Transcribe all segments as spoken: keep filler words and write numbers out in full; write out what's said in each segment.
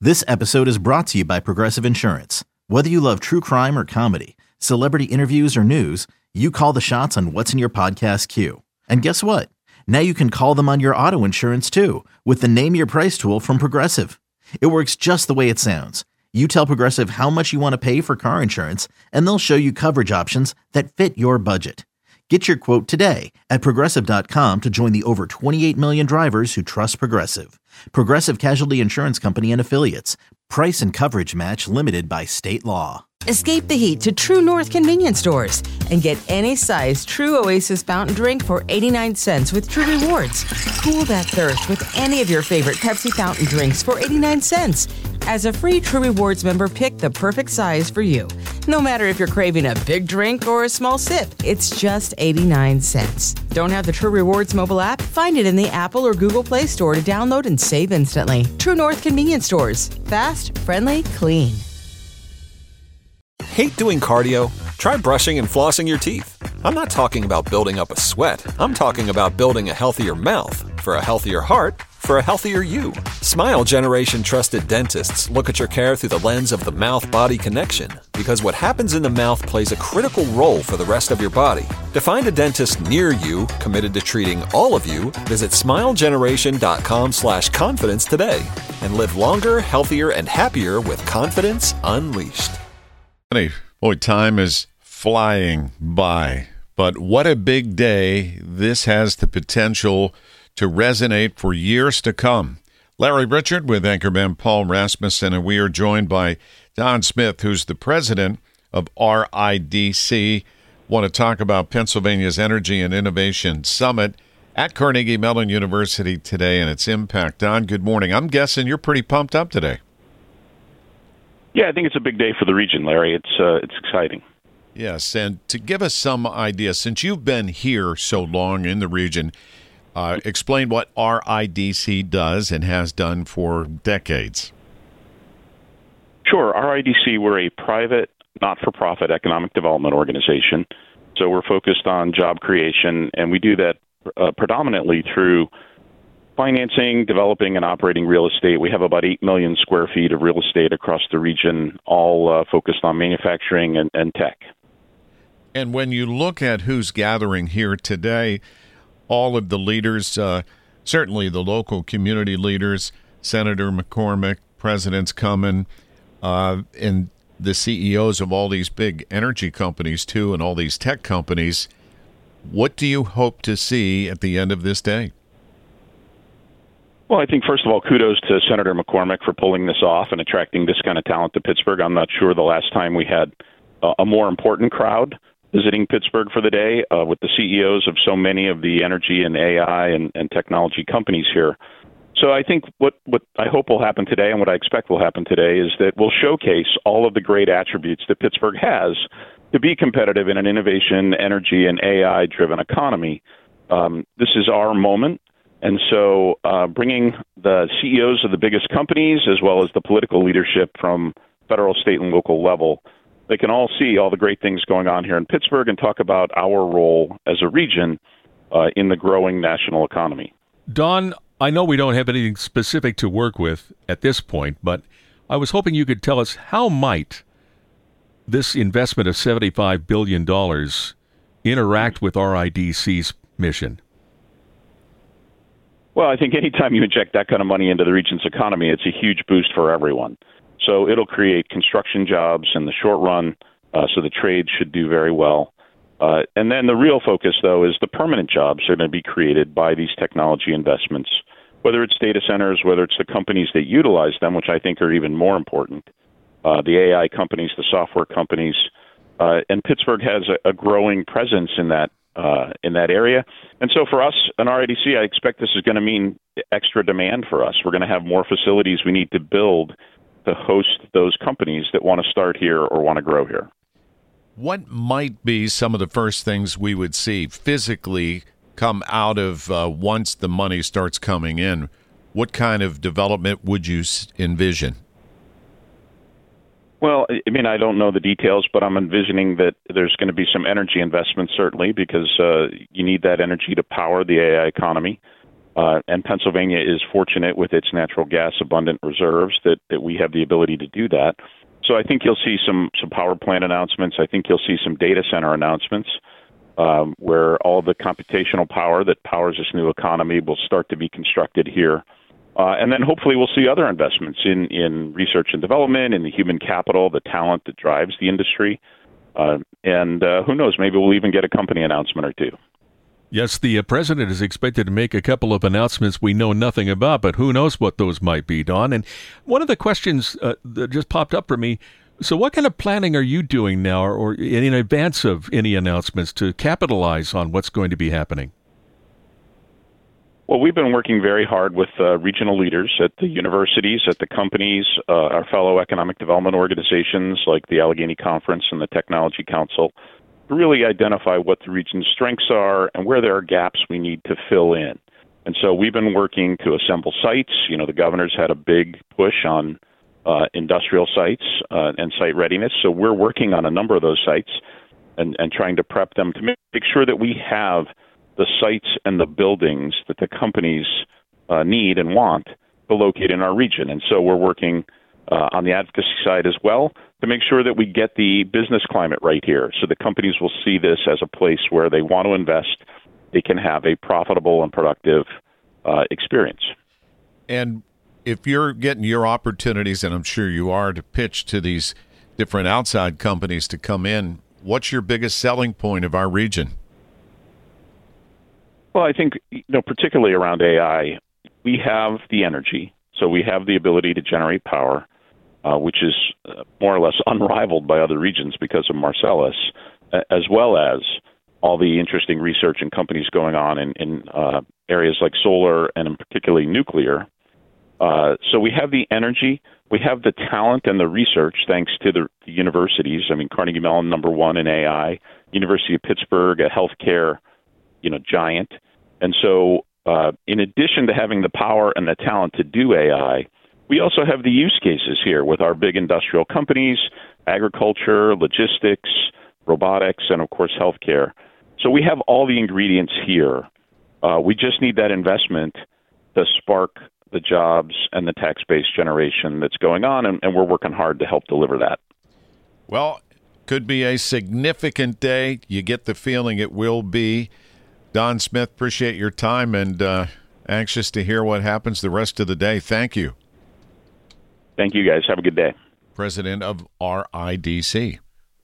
This episode is brought to you by Progressive Insurance. Whether you love true crime or comedy, celebrity interviews or news, you call the shots on what's in your podcast queue. And guess what? Now you can call them on your auto insurance too with the Name Your Price tool from Progressive. It works just the way it sounds. You tell Progressive how much you want to pay for car insurance, and they'll show you coverage options that fit your budget. Get your quote today at Progressive dot com to join the over twenty-eight million drivers who trust Progressive. Progressive Casualty Insurance Company and Affiliates. Price and coverage match limited by state law. Escape the heat to True North convenience stores and get any size True Oasis fountain drink for eighty-nine cents with True Rewards. Cool that thirst with any of your favorite Pepsi fountain drinks for eighty-nine cents. As a free True Rewards member, pick the perfect size for you. No matter if you're craving a big drink or a small sip, it's just eighty-nine cents. Don't have the True Rewards mobile app? Find it in the Apple or Google Play Store to download and save instantly. True North convenience stores. Fast, friendly, clean. Hate doing cardio? Try brushing and flossing your teeth. I'm not talking about building up a sweat. I'm talking about building a healthier mouth for a healthier heart for a healthier you. Smile Generation trusted dentists look at your care through the lens of the mouth-body connection, because what happens in the mouth plays a critical role for the rest of your body. To find a dentist near you committed to treating all of you, visit smilegeneration.com slash confidence today and live longer, healthier, and happier with confidence unleashed. Boy, time is flying by, but what a big day. This has the potential to resonate for years to come. Larry Richert with anchorman Paul Rasmussen, and we are joined by Don Smith, who's the president of R I D C. Want to talk about Pennsylvania's Energy and Innovation Summit at Carnegie Mellon University today and its impact. Don, good morning. I'm guessing you're pretty pumped up today. Yeah, I think it's a big day for the region, Larry. It's uh, it's exciting. Yes, and to give us some idea, since you've been here so long in the region, uh, explain what R I D C does and has done for decades. Sure. R I D C, we're a private, not-for-profit economic development organization. So we're focused on job creation, and we do that uh, predominantly through financing, developing, and operating real estate. We have about eight million square feet of real estate across the region, all uh, focused on manufacturing and, and tech. And when you look at who's gathering here today, all of the leaders, uh, certainly the local community leaders, Senator McCormick, President's coming, uh, and the C E Os of all these big energy companies, too, and all these tech companies, what do you hope to see at the end of this day? Well, I think, first of all, kudos to Senator McCormick for pulling this off and attracting this kind of talent to Pittsburgh. I'm not sure the last time we had uh, a more important crowd visiting Pittsburgh for the day uh, with the C E Os of so many of the energy and A I and, and technology companies here. So I think what, what I hope will happen today and what I expect will happen today is that we'll showcase all of the great attributes that Pittsburgh has to be competitive in an innovation, energy, and A I-driven economy. Um, this is our moment. And so uh, bringing the C E Os of the biggest companies as well as the political leadership from federal, state, and local level, they can all see all the great things going on here in Pittsburgh and talk about our role as a region uh, in the growing national economy. Don, I know we don't have anything specific to work with at this point, but I was hoping you could tell us how might this investment of seventy-five billion dollars interact with R I D C's mission? Well, I think anytime you inject that kind of money into the region's economy, it's a huge boost for everyone. So it'll create construction jobs in the short run, uh, so the trade should do very well. Uh, and then the real focus, though, is the permanent jobs that are going to be created by these technology investments, whether it's data centers, whether it's the companies that utilize them, which I think are even more important, uh, the A I companies, the software companies. Uh, and Pittsburgh has a, a growing presence in that Uh, in that area. And so for us, an R I D C, I expect this is going to mean extra demand for us. We're going to have more facilities we need to build to host those companies that want to start here or want to grow here. What might be some of the first things we would see physically come out of uh, once the money starts coming in? What kind of development would you envision? Well, I mean, I don't know the details, but I'm envisioning that there's going to be some energy investments, certainly, because uh, you need that energy to power the A I economy. Uh, and Pennsylvania is fortunate with its natural gas abundant reserves that, that we have the ability to do that. So I think you'll see some, some power plant announcements. I think you'll see some data center announcements um, where all the computational power that powers this new economy will start to be constructed here. Uh, and then hopefully we'll see other investments in, in research and development, in the human capital, the talent that drives the industry. Uh, and uh, who knows, maybe we'll even get a company announcement or two. Yes, the uh, president is expected to make a couple of announcements we know nothing about, but who knows what those might be, Don. And one of the questions uh, that just popped up for me, so what kind of planning are you doing now or, or in advance of any announcements to capitalize on what's going to be happening? Well, we've been working very hard with uh, regional leaders at the universities, at the companies, uh, our fellow economic development organizations like the Allegheny Conference and the Technology Council, to really identify what the region's strengths are and where there are gaps we need to fill in. And so we've been working to assemble sites. You know, the governor's had a big push on uh, industrial sites uh, and site readiness. So we're working on a number of those sites and, and trying to prep them to make sure that we have the sites and the buildings that the companies uh, need and want to locate in our region. And so we're working uh, on the advocacy side as well to make sure that we get the business climate right here so the companies will see this as a place where they want to invest, they can have a profitable and productive uh, experience. And if you're getting your opportunities, and I'm sure you are, to pitch to these different outside companies to come in, what's your biggest selling point of our region? Well, I think, you know, particularly around A I, we have the energy, so we have the ability to generate power, uh, which is uh, more or less unrivaled by other regions because of Marcellus, as well as all the interesting research and companies going on in, in uh, areas like solar and in particularly nuclear. Uh, so we have the energy, we have the talent and the research thanks to the, the universities. I mean, Carnegie Mellon, number one in A I, University of Pittsburgh, a healthcare you know, giant. And so uh, in addition to having the power and the talent to do A I, we also have the use cases here with our big industrial companies, agriculture, logistics, robotics, and of course, healthcare. So we have all the ingredients here. Uh, we just need that investment to spark the jobs and the tax-based generation that's going on, and, and we're working hard to help deliver that. Well, could be a significant day. You get the feeling it will be. Don Smith, appreciate your time and uh, anxious to hear what happens the rest of the day. Thank you. Thank you, guys. Have a good day. President of R I D C.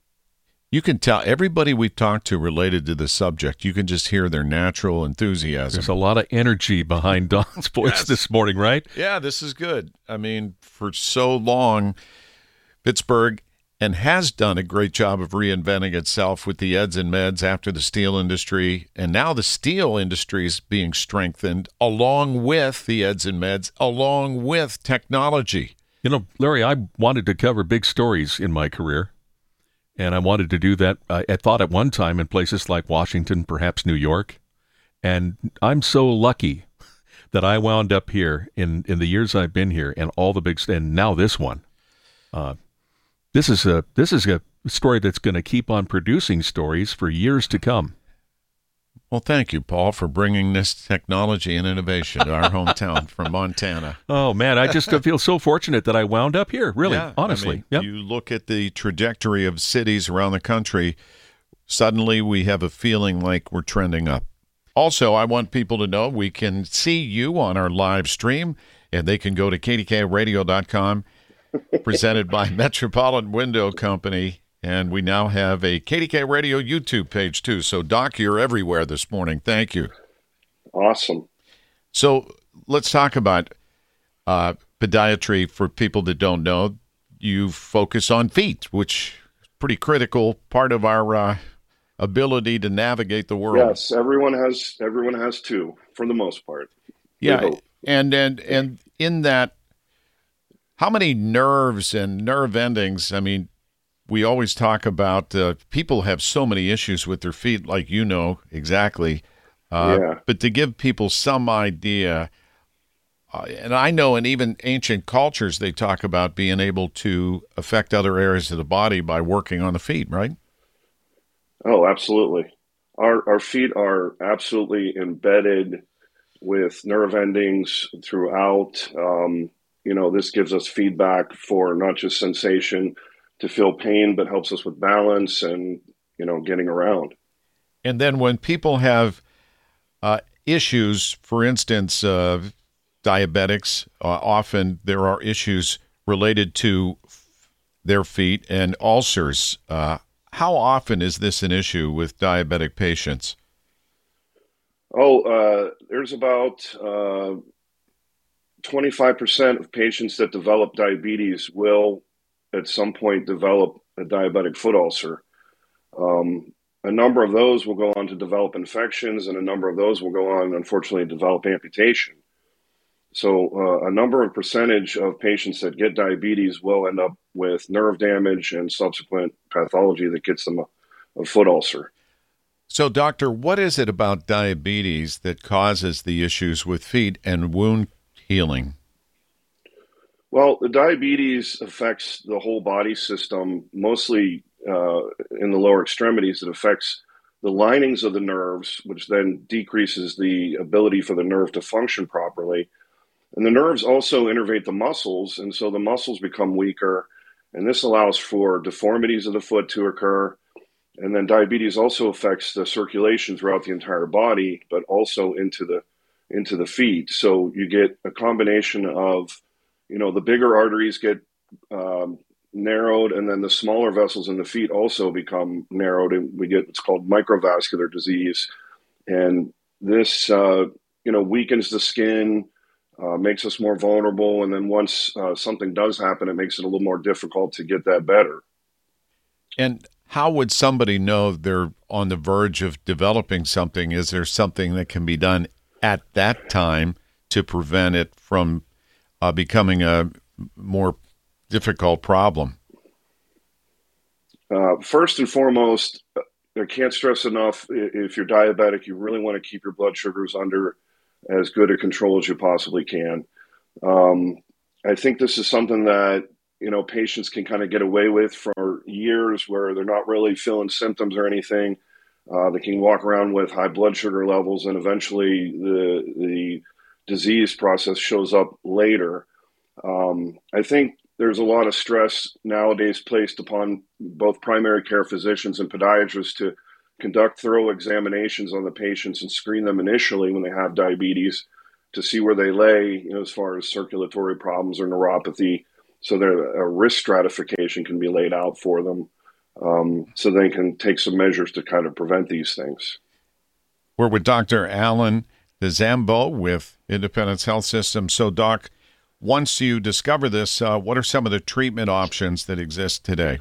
You can tell everybody we've talked to related to the subject, you can just hear their natural enthusiasm. There's a lot of energy behind Don's voice yes. this morning, right? Yeah, this is good. I mean, for so long, Pittsburgh and has done a great job of reinventing itself with the eds and meds after the steel industry. And now the steel industry is being strengthened along with the eds and meds, along with technology. You know, Larry, I wanted to cover big stories in my career. And I wanted to do that, uh, I thought at one time in places like Washington, perhaps New York. And I'm so lucky that I wound up here in, in the years I've been here and all the big, and now this one. Uh, this is a this is a story that's going to keep on producing stories for years to come. Well, thank you, Paul, for bringing this technology and innovation to our hometown from Montana. Oh, man, I just feel so fortunate that I wound up here, really, yeah, honestly. I mean, yep. You look at the trajectory of cities around the country, suddenly we have a feeling like we're trending up. Also, I want people to know we can see you on our live stream, and they can go to K D K radio dot com, presented by Metropolitan Window Company. And we now have a K D K Radio YouTube page, too. So, Doc, you're everywhere this morning. Thank you. Awesome. So, let's talk about uh, podiatry for people that don't know. You focus on feet, which is a pretty critical part of our uh, ability to navigate the world. Yes, everyone has everyone has two, for the most part. Yeah, and, and, and in that, how many nerves and nerve endings, I mean, we always talk about uh, people have so many issues with their feet, like you know exactly. Uh, yeah. But to give people some idea, uh, and I know in even ancient cultures, they talk about being able to affect other areas of the body by working on the feet, right? Oh, absolutely. Our our feet are absolutely embedded with nerve endings throughout. Um, you know, this gives us feedback for not just sensation to feel pain, but helps us with balance and, you know, getting around. And then when people have uh, issues, for instance, uh, diabetics, uh, often there are issues related to their feet and ulcers. Uh, how often is this an issue with diabetic patients? Oh, uh, there's about uh, twenty-five percent of patients that develop diabetes will at some point develop a diabetic foot ulcer. Um, a number of those will go on to develop infections, and a number of those will go on, unfortunately, to develop amputation. So uh, a number of percentage of patients that get diabetes will end up with nerve damage and subsequent pathology that gets them a, a foot ulcer. So, doctor, what is it about diabetes that causes the issues with feet and wound healing? Well, the diabetes affects the whole body system, mostly uh, in the lower extremities. It affects the linings of the nerves, which then decreases the ability for the nerve to function properly. And the nerves also innervate the muscles, and so the muscles become weaker, and this allows for deformities of the foot to occur. And then diabetes also affects the circulation throughout the entire body, but also into the into the feet. So you get a combination of, you know, the bigger arteries get um, narrowed, and then the smaller vessels in the feet also become narrowed, and we get what's called microvascular disease. And this, uh, you know, weakens the skin, uh, makes us more vulnerable, and then once uh, something does happen, it makes it a little more difficult to get that better. And how would somebody know they're on the verge of developing something? Is there something that can be done at that time to prevent it from uh, becoming a more difficult problem? Uh, first and foremost, I can't stress enough, if you're diabetic, you really want to keep your blood sugars under as good a control as you possibly can. Um, I think this is something that, you know, patients can kind of get away with for years where they're not really feeling symptoms or anything. Uh, they can walk around with high blood sugar levels, and eventually the the disease process shows up later. Um, I think there's a lot of stress nowadays placed upon both primary care physicians and podiatrists to conduct thorough examinations on the patients and screen them initially when they have diabetes to see where they lay, you know, as far as circulatory problems or neuropathy, so that a risk stratification can be laid out for them, um, so they can take some measures to kind of prevent these things. We're with Doctor Alan DeZambo with Independence Health System. So, Doc, once you discover this, uh, what are some of the treatment options that exist today?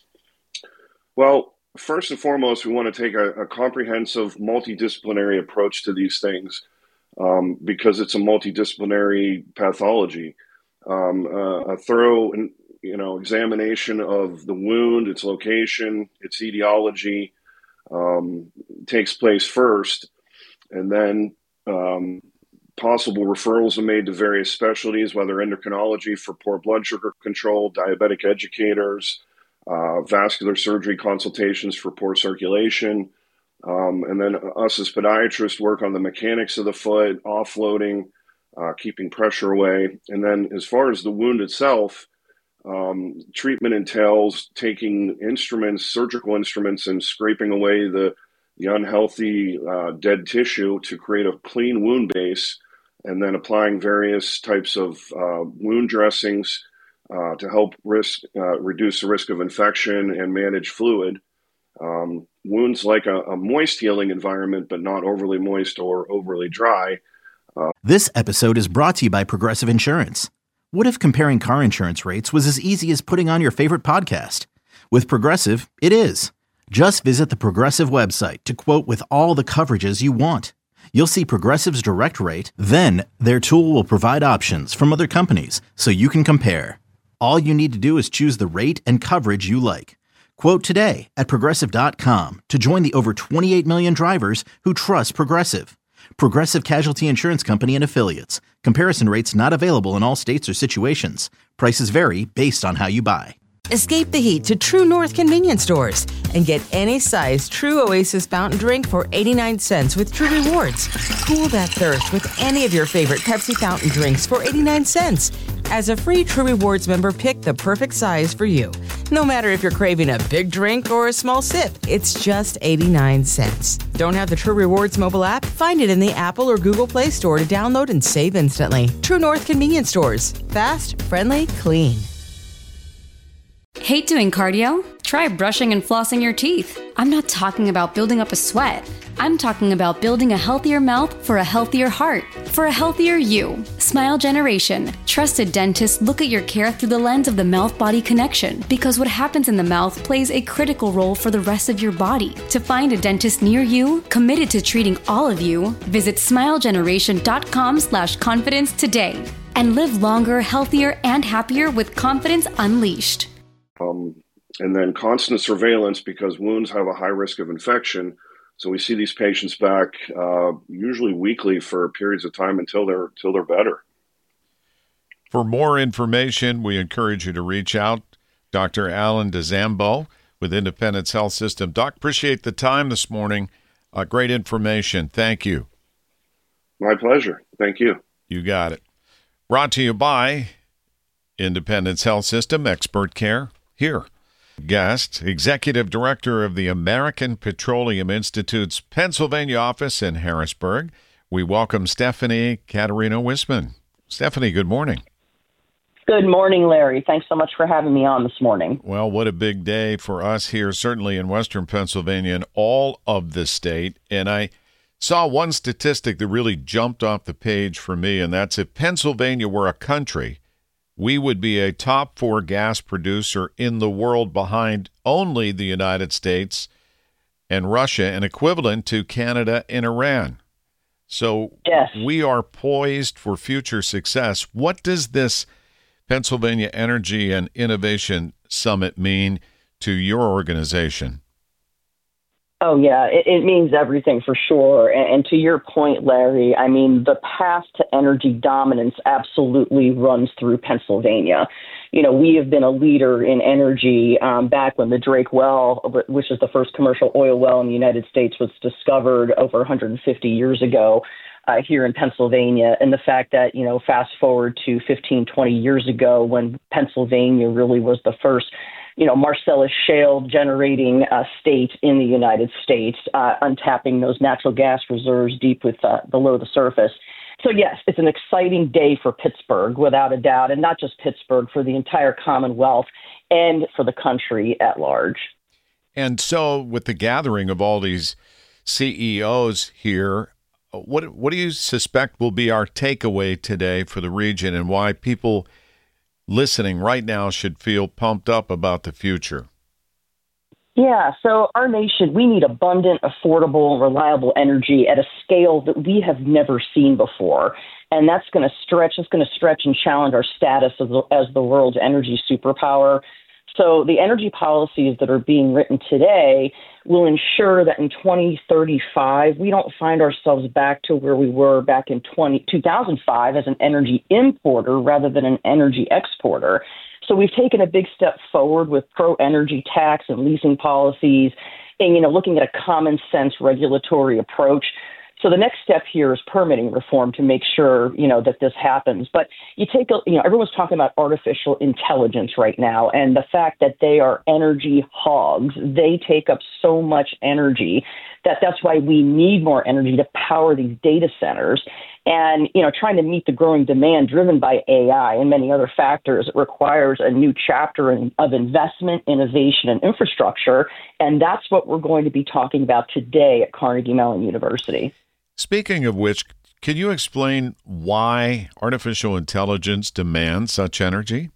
Well, first and foremost, we want to take a, a comprehensive, multidisciplinary approach to these things um, because it's a multidisciplinary pathology. Um, uh, a thorough, you know, examination of the wound, its location, its etiology um, takes place first, and then um, possible referrals are made to various specialties, whether endocrinology for poor blood sugar control, diabetic educators, uh, vascular surgery consultations for poor circulation, um, and then us as podiatrists work on the mechanics of the foot, offloading, Uh, keeping pressure away. And then as far as the wound itself, um, treatment entails taking instruments, surgical instruments, and scraping away the, the unhealthy uh, dead tissue to create a clean wound base, and then applying various types of uh, wound dressings uh, to help risk uh, reduce the risk of infection and manage fluid. Um, wounds like a, a moist healing environment, but not overly moist or overly dry. This episode is brought to you by Progressive Insurance. What if comparing car insurance rates was as easy as putting on your favorite podcast? With Progressive, it is. Just visit the Progressive website to quote with all the coverages you want. You'll see Progressive's direct rate, then their tool will provide options from other companies so you can compare. All you need to do is choose the rate and coverage you like. Quote today at Progressive dot com to join the over twenty-eight million drivers who trust Progressive. Progressive Casualty Insurance Company and Affiliates. Comparison rates not available in all states or situations. Prices vary based on how you buy. Escape the heat to True North convenience stores and get any size True Oasis fountain drink for eighty-nine cents with True Rewards. Cool that thirst with any of your favorite Pepsi fountain drinks for eighty-nine cents. As a free True Rewards member, pick the perfect size for you. No matter if you're craving a big drink or a small sip, it's just eighty-nine cents. Don't have the True Rewards mobile app? Find it in the Apple or Google Play Store to download and save instantly. True North convenience stores. Fast, friendly, clean. Hate doing cardio? Try brushing and flossing your teeth. I'm not talking about building up a sweat. I'm talking about building a healthier mouth for a healthier heart, for a healthier you. Smile Generation. Trusted dentists look at your care through the lens of the mouth-body connection, because what happens in the mouth plays a critical role for the rest of your body. To find a dentist near you, committed to treating all of you, visit smilegeneration.com slash confidence today. And live longer, healthier, and happier with confidence unleashed. Um, and then constant surveillance, because wounds have a high risk of infection. So we see these patients back uh, usually weekly for periods of time until they're until they're better. For more information, we encourage you to reach out. Doctor Alan DeZambo with Independence Health System. Doc, appreciate the time this morning. Uh, great information. Thank you. My pleasure. Thank you. You got it. Brought to you by Independence Health System, Expert Care. Here, guest, Executive Director of the American Petroleum Institute's Pennsylvania office in Harrisburg. We welcome Stephanie Katarina Wisman. Stephanie, good morning. Good morning, Larry. Thanks so much for having me on this morning. Well, what a big day for us here, certainly in Western Pennsylvania and all of the state. And I saw one statistic that really jumped off the page for me, and that's if Pennsylvania were a country, we would be a top four gas producer in the world behind only the United States and Russia, and equivalent to Canada and Iran. So yes, we are poised for future success. What does this Pennsylvania Energy and Innovation Summit mean to your organization? Oh, yeah, it, it means everything for sure. And, and to your point, Larry, I mean, the path to energy dominance absolutely runs through Pennsylvania. You know, we have been a leader in energy um, back when the Drake well, which is the first commercial oil well in the United States, was discovered over one hundred fifty years ago uh, here in Pennsylvania. And the fact that, you know, fast forward to fifteen, twenty years ago when Pennsylvania really was the first you know, Marcellus Shale generating uh, state in the United States, uh, untapping those natural gas reserves deep with uh, below the surface. So, yes, it's an exciting day for Pittsburgh, without a doubt, and not just Pittsburgh, for the entire Commonwealth and for the country at large. And so with the gathering of all these C E Os here, what what do you suspect will be our takeaway today for the region, and why people listening right now should feel pumped up about the future? Yeah, so our nation, we need abundant, affordable, reliable energy at a scale that we have never seen before. And that's going to stretch, it's going to stretch and challenge our status as the, as the world's energy superpower. So the energy policies that are being written today will ensure that in twenty thirty-five, we don't find ourselves back to where we were back in two thousand five as an energy importer rather than an energy exporter. So we've taken a big step forward with pro-energy tax and leasing policies and, you know, looking at a common sense regulatory approach. So the next step here is permitting reform to make sure, you know, that this happens. But you take, a, you know, everyone's talking about artificial intelligence right now, and the fact that they are energy hogs. They take up so much energy that that's why we need more energy to power these data centers. And, you know, trying to meet the growing demand driven by A I and many other factors, it requires a new chapter in, of investment, innovation, and infrastructure. And that's what we're going to be talking about today at Carnegie Mellon University. Speaking of which, can you explain why artificial intelligence demands such energy?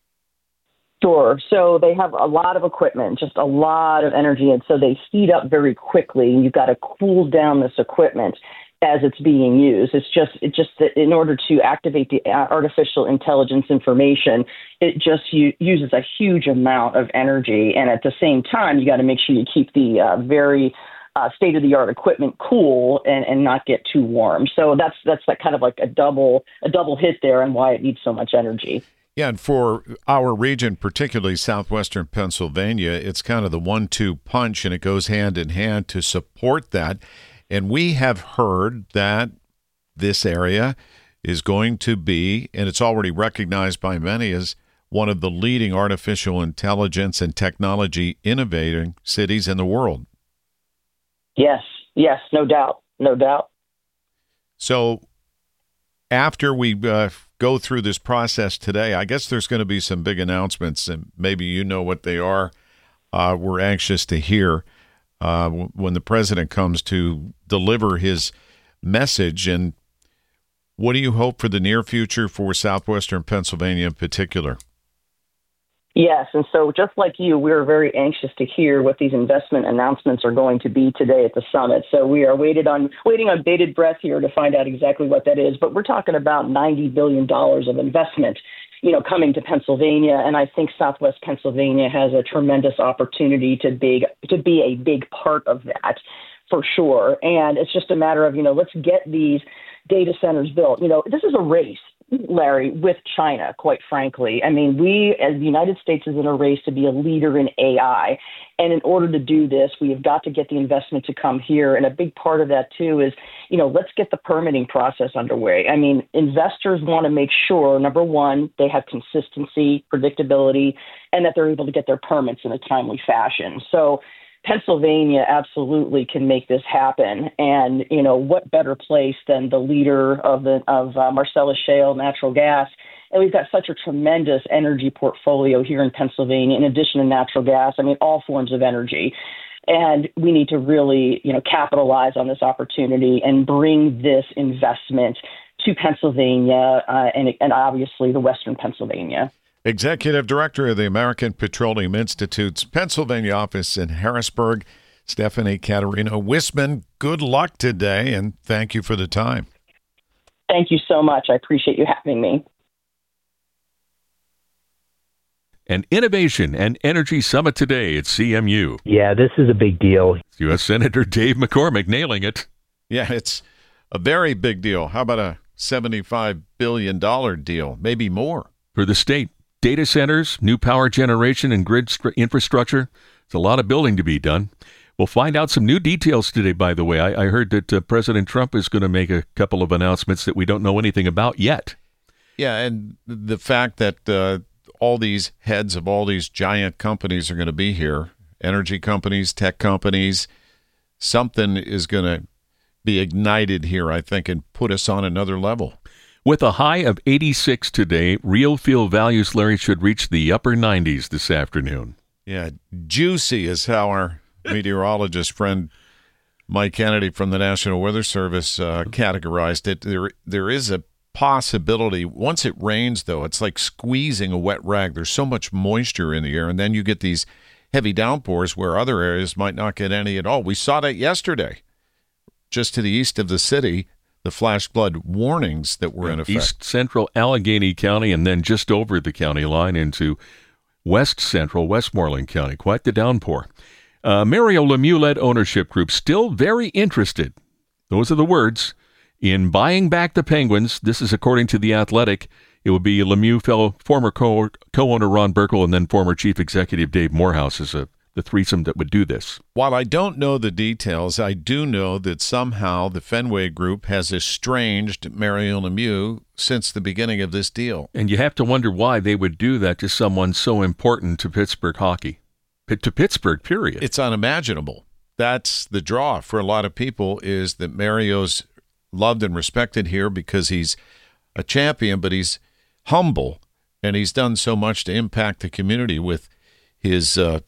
Sure. So they have a lot of equipment, just a lot of energy, and so they heat up very quickly, and you've got to cool down this equipment as it's being used. It's just, it just that in order to activate the artificial intelligence information, it just u- uses a huge amount of energy, and at the same time, you got to make sure you keep the uh, very Uh, state-of-the-art equipment cool and, and not get too warm. So that's that's like kind of like a double a double hit there, and why it needs so much energy. Yeah, and for our region, particularly southwestern Pennsylvania, it's kind of the one two punch, and it goes hand in hand to support that. And we have heard that this area is going to be, and it's already recognized by many as one of the leading artificial intelligence and technology innovating cities in the world. Yes, yes, no doubt, no doubt. So after we uh, go through this process today, I guess there's going to be some big announcements, and maybe you know what they are. Uh, we're anxious to hear uh, when the president comes to deliver his message. And what do you hope for the near future for southwestern Pennsylvania in particular? Yes, and so just like you, we're very anxious to hear what these investment announcements are going to be today at the summit. So we are waited on, waiting on bated breath here to find out exactly what that is. But we're talking about ninety billion dollars of investment, you know, coming to Pennsylvania. And I think Southwest Pennsylvania has a tremendous opportunity to big to be a big part of that, for sure. And it's just a matter of, you know, let's get these data centers built. You know, this is a race, Larry, with China, quite frankly. I mean, we as the United States is in a race to be a leader in A I. And in order to do this, we have got to get the investment to come here. And a big part of that, too, is, you know, let's get the permitting process underway. I mean, investors want to make sure, number one, they have consistency, predictability, and that they're able to get their permits in a timely fashion. So Pennsylvania absolutely can make this happen. And, you know, what better place than the leader of the of uh, Marcellus Shale natural gas? And we've got such a tremendous energy portfolio here in Pennsylvania, in addition to natural gas. I mean, all forms of energy. And we need to really, you know, capitalize on this opportunity and bring this investment to Pennsylvania uh, and, and obviously the Western Pennsylvania. Executive Director of the American Petroleum Institute's Pennsylvania office in Harrisburg, Stephanie Katerina Wissmann. Good luck today, and thank you for the time. Thank you so much. I appreciate you having me. An Innovation and Energy Summit today at C M U. Yeah, this is a big deal. U S Senator Dave McCormick nailing it. Yeah, it's a very big deal. How about a seventy-five billion dollars deal, maybe more? For the state. Data centers, new power generation, and grid st- infrastructure. It's a lot of building to be done. We'll find out some new details today, by the way. I, I heard that uh, President Trump is going to make a couple of announcements that we don't know anything about yet. Yeah, and the fact that uh, all these heads of all these giant companies are going to be here, energy companies, tech companies, something is going to be ignited here, I think, and put us on another level. With a high of eighty-six today, real fuel values, Larry, should reach the upper nineties this afternoon. Yeah, juicy is how our meteorologist friend Mike Kennedy from the National Weather Service uh, categorized it. There, there is a possibility. Once it rains, though, it's like squeezing a wet rag. There's so much moisture in the air, and then you get these heavy downpours where other areas might not get any at all. We saw that yesterday, just to the east of the city. The flash flood warnings that were in effect. East central Allegheny County and then just over the county line into west central Westmoreland County. Quite the downpour. Uh, Mario Lemieux-led ownership group still very interested, those are the words, in buying back the Penguins. This is according to The Athletic. It would be Lemieux fellow former co- co-owner Ron Burkle and then former chief executive Dave Morehouse as a the threesome that would do this. While I don't know the details, I do know that somehow the Fenway Group has estranged Mario Lemieux since the beginning of this deal. And you have to wonder why they would do that to someone so important to Pittsburgh hockey, to Pittsburgh, period. It's unimaginable. That's the draw for a lot of people, is that Mario's loved and respected here because he's a champion, but he's humble, and he's done so much to impact the community with his uh,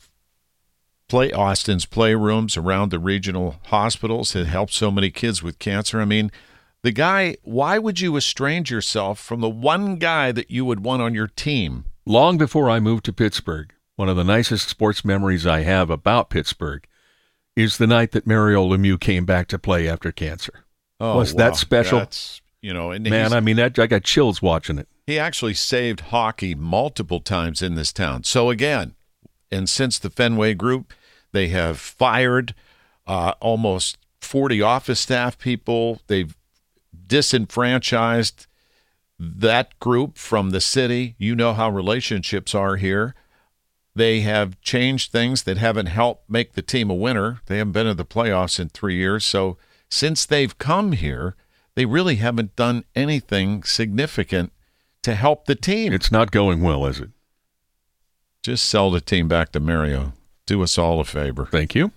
play Austin's playrooms around the regional hospitals. It helped so many kids with cancer. I mean, the guy, why would you estrange yourself from the one guy that you would want on your team? Long before I moved to Pittsburgh, one of the nicest sports memories I have about Pittsburgh is the night that Mario Lemieux came back to play after cancer. Oh, Was wow. that special? That's, you know, and Man, I mean, that, I got chills watching it. He actually saved hockey multiple times in this town. So again, and since the Fenway Group, they have fired uh, almost forty office staff people. They've disenfranchised that group from the city. You know how relationships are here. They have changed things that haven't helped make the team a winner. They haven't been in the playoffs in three years. So since they've come here, they really haven't done anything significant to help the team. It's not going well, is it? Just sell the team back to Mario. Do us all a favor. Thank you.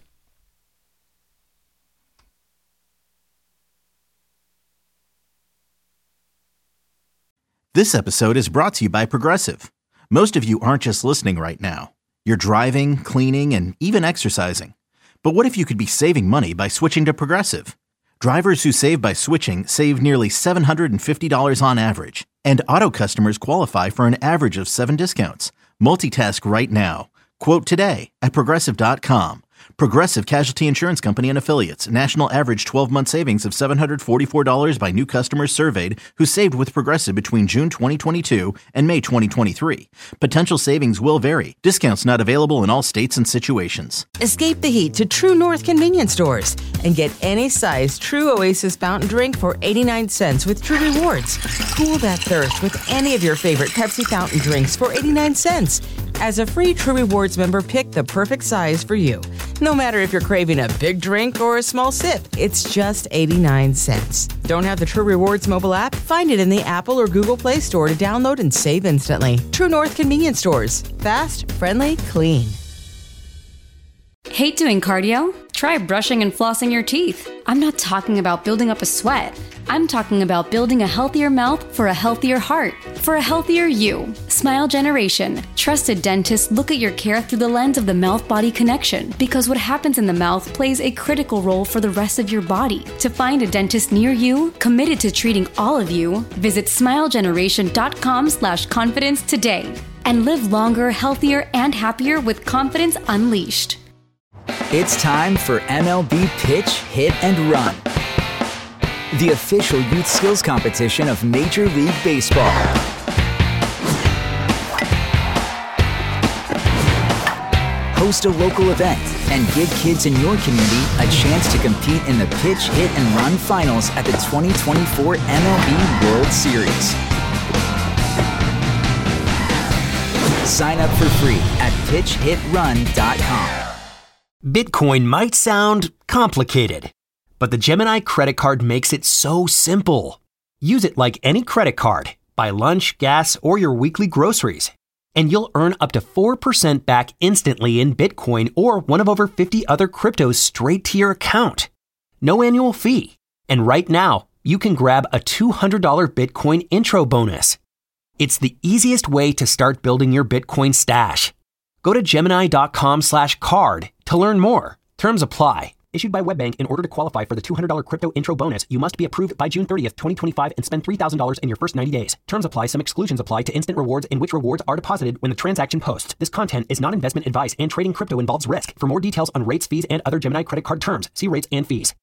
This episode is brought to you by Progressive. Most of you aren't just listening right now. You're driving, cleaning, and even exercising. But what if you could be saving money by switching to Progressive? Drivers who save by switching save nearly seven hundred fifty dollars on average. And auto customers qualify for an average of seven discounts. Multitask right now. Quote today at Progressive dot com. Progressive Casualty Insurance Company and Affiliates. National average twelve-month savings of seven hundred forty-four dollars by new customers surveyed who saved with Progressive between June twenty twenty-two and May twenty twenty-three. Potential savings will vary. Discounts not available in all states and situations. Escape the heat to True North convenience stores and get any size True Oasis fountain drink for eighty-nine cents with True Rewards. Cool that thirst with any of your favorite Pepsi fountain drinks for eighty-nine cents. As a free True Rewards member, pick the perfect size for you. No matter if you're craving a big drink or a small sip, it's just eighty-nine cents. Don't have the True Rewards mobile app? Find it in the Apple or Google Play Store to download and save instantly. True North convenience stores. Fast, friendly, clean. Hate doing cardio? Try brushing and flossing your teeth. I'm not talking about building up a sweat. I'm talking about building a healthier mouth for a healthier heart, for a healthier you. Smile Generation. Trusted dentists look at your care through the lens of the mouth-body connection, because what happens in the mouth plays a critical role for the rest of your body. To find a dentist near you, committed to treating all of you, visit smilegeneration.com slash confidence today. And live longer, healthier, and happier with confidence unleashed. It's time for M L B Pitch, Hit, and Run, the official youth skills competition of Major League Baseball. Host a local event and give kids in your community a chance to compete in the Pitch, Hit, and Run finals at the twenty twenty-four M L B World Series. Sign up for free at pitch hit run dot com. Bitcoin might sound complicated, but the Gemini credit card makes it so simple. Use it like any credit card. Buy lunch, gas, or your weekly groceries, and you'll earn up to four percent back instantly in Bitcoin or one of over fifty other cryptos straight to your account. No annual fee. And right now, you can grab a two hundred dollars Bitcoin intro bonus. It's the easiest way to start building your Bitcoin stash. Go to Gemini.com slash card to learn more. Terms apply. Issued by WebBank. In order to qualify for the two hundred dollars crypto intro bonus, you must be approved by June thirtieth, twenty twenty-five and spend three thousand dollars in your first ninety days. Terms apply. Some exclusions apply to instant rewards, in which rewards are deposited when the transaction posts. This content is not investment advice, and trading crypto involves risk. For more details on rates, fees, and other Gemini credit card terms, see rates and fees.